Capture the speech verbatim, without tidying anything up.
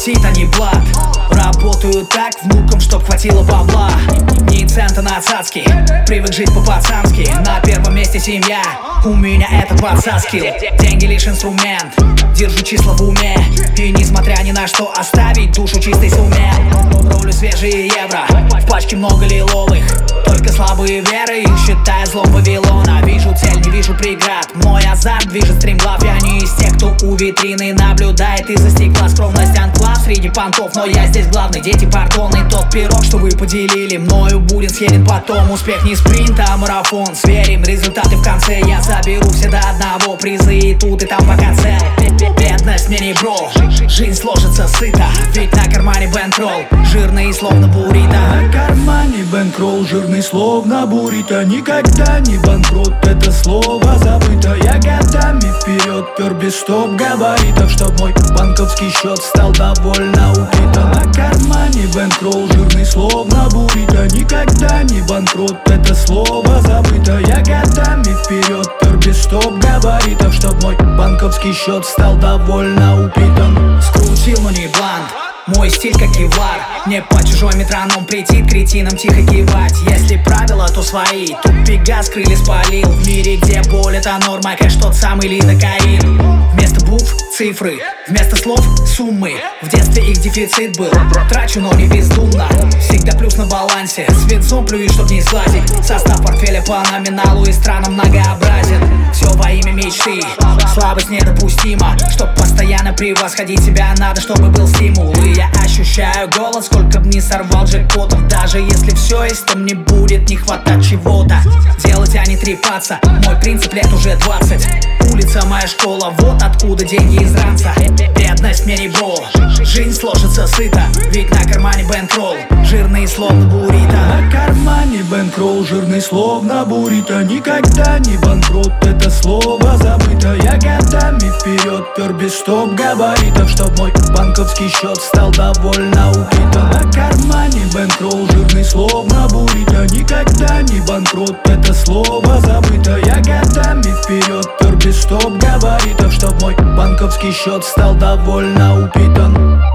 сито, не блат. Работаю так, внукам, чтоб хватило бабла. Ни цента на цацки, привык жить по-пацански. На первом месте семья, у меня это пацанский. Деньги лишь инструмент, держу числа в уме. И несмотря ни на что оставить душу чистой сумме. Ролю свежие евро, в пачке много лиловых. Только слабые веры их считают злом Вавилона. Вижу цель, не вижу преград, мой азарт движет стремглав. Я не из тех, кто у витрины наблюдает из-за стекла. Скромность анклав среди понтов, но я здесь главный. Дети, пардон, и тот пирог, что вы поделили мною, будет съеден потом. Успех не спринт, а марафон. Сверим результаты в конце, я заберу все до одного. Призы и тут, и там пока цель. Бедность мне не бро, жизнь сложится сыто. Ведь на кармане бэнкролл, жирный словно буррито. На кармане бэнкролл, жирный словно буррито. Никогда не банкрот, это слово забыто. Я годами вперед пер без стоп-габаритов, чтоб мой банковский счет стал довольно убитым. На кармане бэнкролл, жирный словно буррито. Никогда не банкрот, это слово забыто. Я годами вперед пер без стоп-габаритов, чтоб мой банковский счет стал довольно упитан. Скрутил, но не блант, мой стиль как кевлар. Не по чужой метроном прийти, кретинам тихо кивать. Если правила, то свои, тут пегас крылья спалил. В мире, где боль это норма, кэш тот самый лидокаин. Вместо букв цифры, вместо слов суммы. В детстве их дефицит был, трачу, но не бездумно. Всегда плюс на балансе, свинцом плюю, чтоб не сглазить. Состав портфеля по номиналу и странам многообразен. Все во имя мечты, слабость недопустима. Чтоб постоянно превосходить себя, надо, чтобы был стимул. И я ощущаю голод, сколько б ни сорвал джекпотов. Даже если все есть, то мне будет не хватать чего-то. Делать, а не трепаться, мой принцип лет уже двадцать. Улица моя школа, вот откуда деньги из ранца. Бедность мне не бро, жизнь сложится сыто. Ведь на кармане бэнкролл, жирный словно буррито. На кармане бэнкролл, жирный словно буррито. Никогда не банкрот, это слово забыто. Я годами вперед пер без стоп-габаритов, чтоб мой банковский счет стал довольно убитым. На кармане бэнкролл, жирный словно буррито. Никогда не банкрот, это слово забыто. Я годами вперед пер без стоп-габаритов, чтоб мой банковский счет стал довольно упитан.